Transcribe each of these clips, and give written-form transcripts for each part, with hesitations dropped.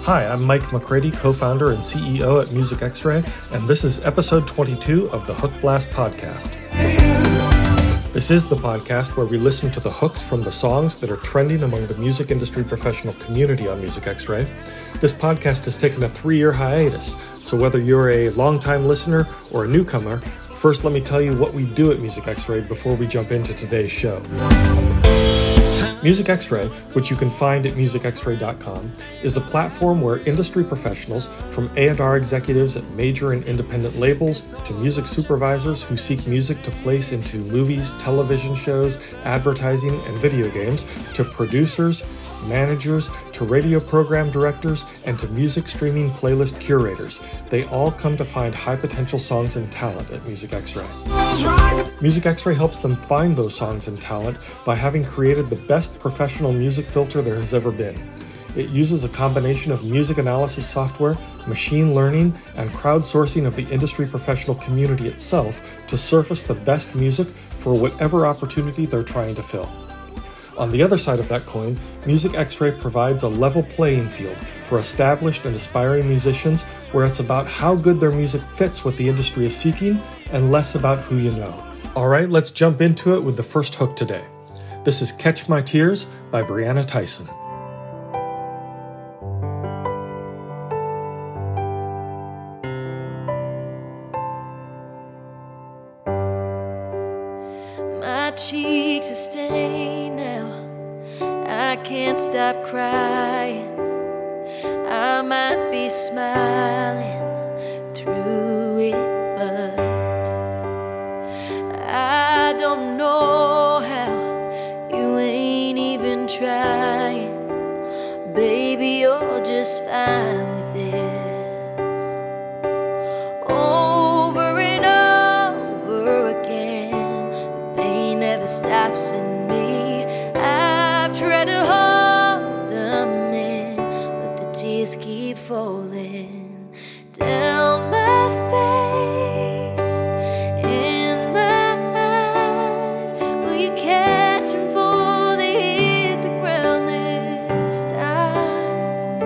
Hi, I'm Mike McCready, co-founder and CEO at Music X-Ray, and this is episode 22 of the Hook Blast podcast. This is the podcast where we listen to the hooks from the songs that are trending among the music industry professional community on Music X-Ray. This podcast has taken a 3-year hiatus, so whether you're a longtime listener or a newcomer, first let me tell you what we do at Music X-Ray before we jump into today's show. Music X-Ray, which you can find at musicxray.com, is a platform where industry professionals, from A&R executives at major and independent labels to music supervisors who seek music to place into movies, television shows, advertising, and video games, to producers, managers, to radio program directors, and to music streaming playlist curators. They all come to find high potential songs and talent at Music X-Ray. Music X-Ray helps them find those songs and talent by having created the best professional music filter there has ever been. It uses a combination of music analysis software, machine learning, and crowdsourcing of the industry professional community itself to surface the best music for whatever opportunity they're trying to fill. On the other side of that coin, Music X-Ray provides a level playing field for established and aspiring musicians where it's about how good their music fits what the industry is seeking and less about who you know. All right, let's jump into it with the first hook today. This is Catch My Tears by Brianna Tyson. My cheeks are stained now, I can't stop crying. I might be smiling through it, but I don't know how. You ain't even trying. Baby, you're just fine with this. Over and over again, the pain never stops in me. I've tried to hold them in, but the tears keep falling down my face, in my eyes. Will you catch them before they hit the ground this time?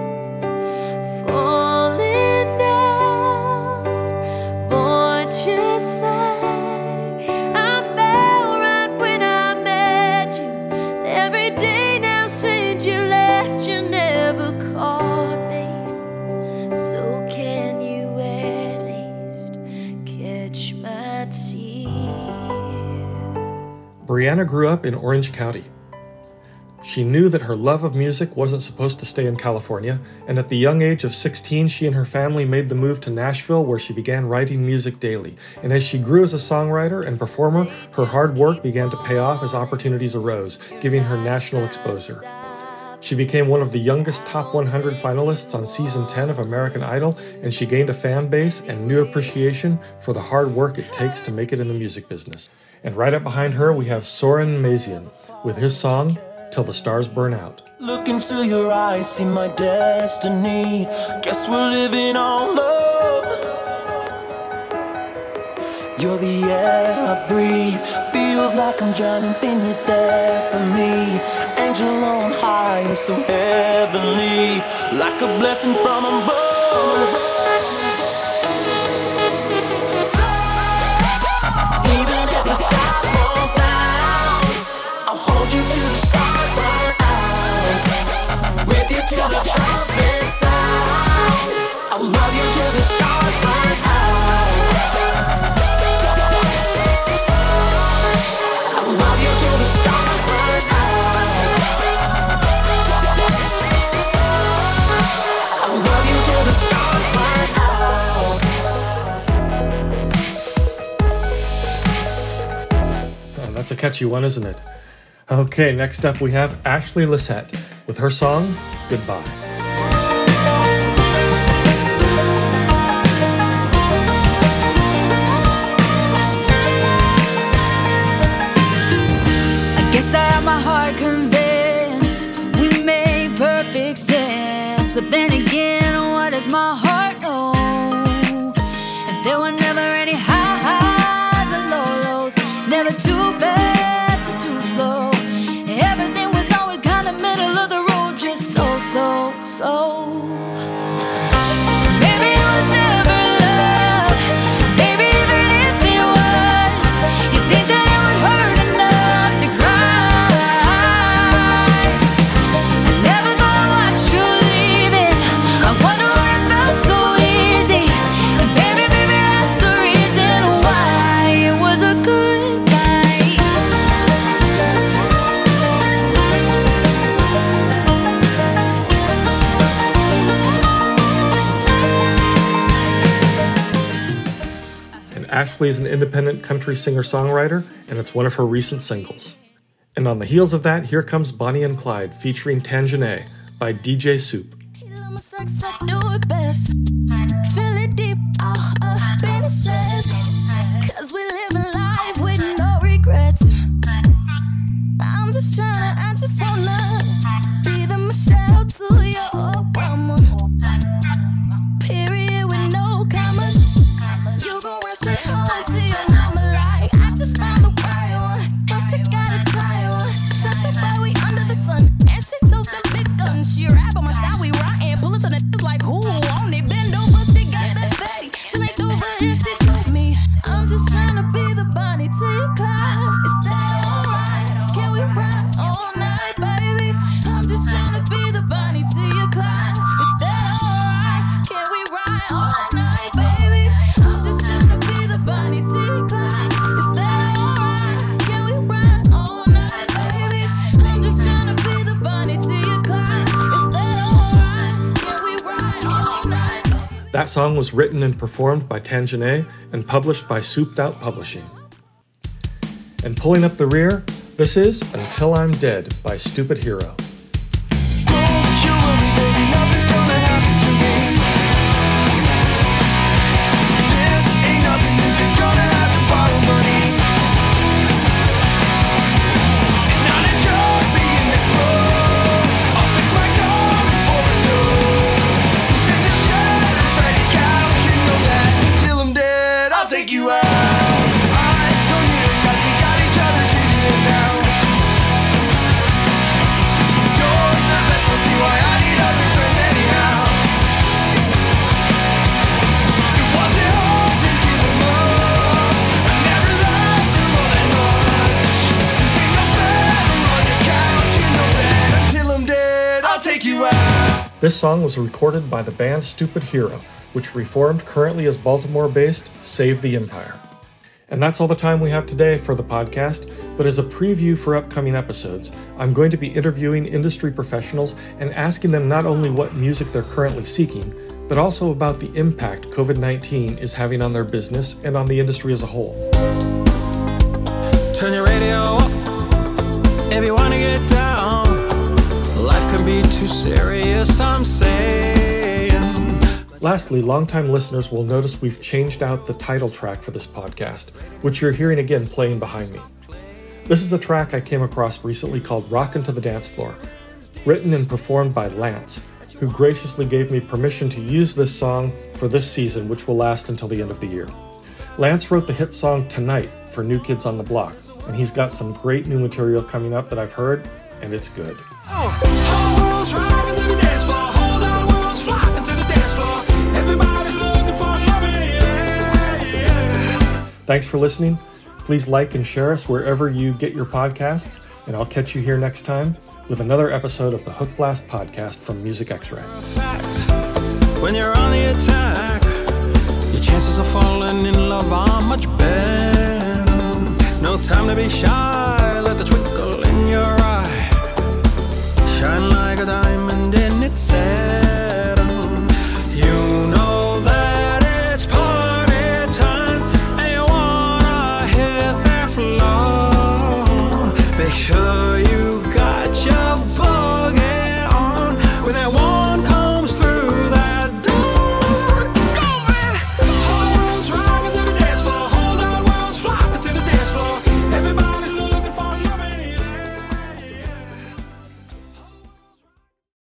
Falling down, boy, just like I fell right when I met you. Every day now since you left, you never caught me. So can you at least catch my tears? Brianna grew up in Orange County. She knew that her love of music wasn't supposed to stay in California, and at the young age of 16, she and her family made the move to Nashville, where she began writing music daily. And as she grew as a songwriter and performer, her hard work began to pay off as opportunities arose, giving her national exposure. She became one of the youngest Top 100 finalists on Season 10 of American Idol, and she gained a fan base and new appreciation for the hard work it takes to make it in the music business. And right up behind her, we have Soren Mazian with his song, Till the Stars Burn Out. Look into your eyes, see my destiny. Guess we're living on love. You're the air I breathe. Feels like I'm drowning, then you're there for me. Angel on high, so heavenly, like a blessing from above. Even if the sky falls down, I'll hold you till the stars burn out. With you till the trumpet sound, I'll love you till the stars burn out. I'll love you till the stars burn out. I'll love you till the stars burn out. Oh, that's a catchy one, isn't it? Okay, next up we have Ashley Lissette with her song, Goodbye. Guess I have my heart convinced we made perfect sense. But then again, what does my heart know? If there were never any highs or lows, never too fast or too slow. Everything was always kind of middle of the road, just so Ashley is an independent country singer-songwriter, and it's one of her recent singles. And on the heels of that, here comes Bonnie and Clyde featuring Tangenay by DJ Soup. Cause we live life with no regrets. I just wanna be the Michelle to your Obama. Period with no commas. You gon' run straight home to your mama like I just found the right one. And she got a tie on. Shut somebody we under the sun. And she took them big guns. She rap on my side, we riding. Bullets on the like who on it? Bend over, she got that fatty. She like over here, she told me I'm just trying to be the Bonnie to your Clyde. Is that alright? Can we ride all night, baby? I'm just trying to be the Bonnie to your Clyde. Is that alright? Can we ride all night, baby? I'm just trying to be the Bonnie to your Clyde. Is that alright? Can we ride all night, baby? I'm just trying to be the Bonnie to your Clyde. Is that alright? Can we ride all night, baby? That song was written and performed by Tangenay and published by Souped Out Publishing. And pulling up the rear, this is Until I'm Dead by Stupid Hero. Don't you worry, baby, nothing's gonna happen to me. This ain't nothing, you're just gonna have to borrow money. It's not a job being this broke. I'll fix my car before it's over. Sleep in the shed or Freddy's couch, you know that. Until I'm dead, I'll take you out. I don't need those guys, we got each other to the end now. You're the best, I'll see why I need other friends anyhow. It wasn't hard to give them up. I never liked them all that much. Sleeping up bed or on your couch, you know that. Until I'm dead, I'll take you out. This song was recorded by the band Stupid Hero, which reformed currently as Baltimore-based Save the Empire. And that's all the time we have today for the podcast, but as a preview for upcoming episodes, I'm going to be interviewing industry professionals and asking them not only what music they're currently seeking, but also about the impact COVID-19 is having on their business and on the industry as a whole. Turn your radio up if you wanna get down. Life can be too serious, I'm saying. Lastly, longtime listeners will notice we've changed out the title track for this podcast, which you're hearing again playing behind me. This is a track I came across recently called Rockin' to the Dance Floor, written and performed by Lance, who graciously gave me permission to use this song for this season, which will last until the end of the year. Lance wrote the hit song Tonight for New Kids on the Block, and he's got some great new material coming up that I've heard, and it's good. Whole world's rocking to the dance floor. Whole world's flocking to the dance floor. Everybody's looking for loving, yeah. Thanks for listening. Please like and share us wherever you get your podcasts, and I'll catch you here next time with another episode of the Hook Blast podcast from Music X-Ray. Fact, when you're on the attack, your chances of falling in love are much better. No time to be shy.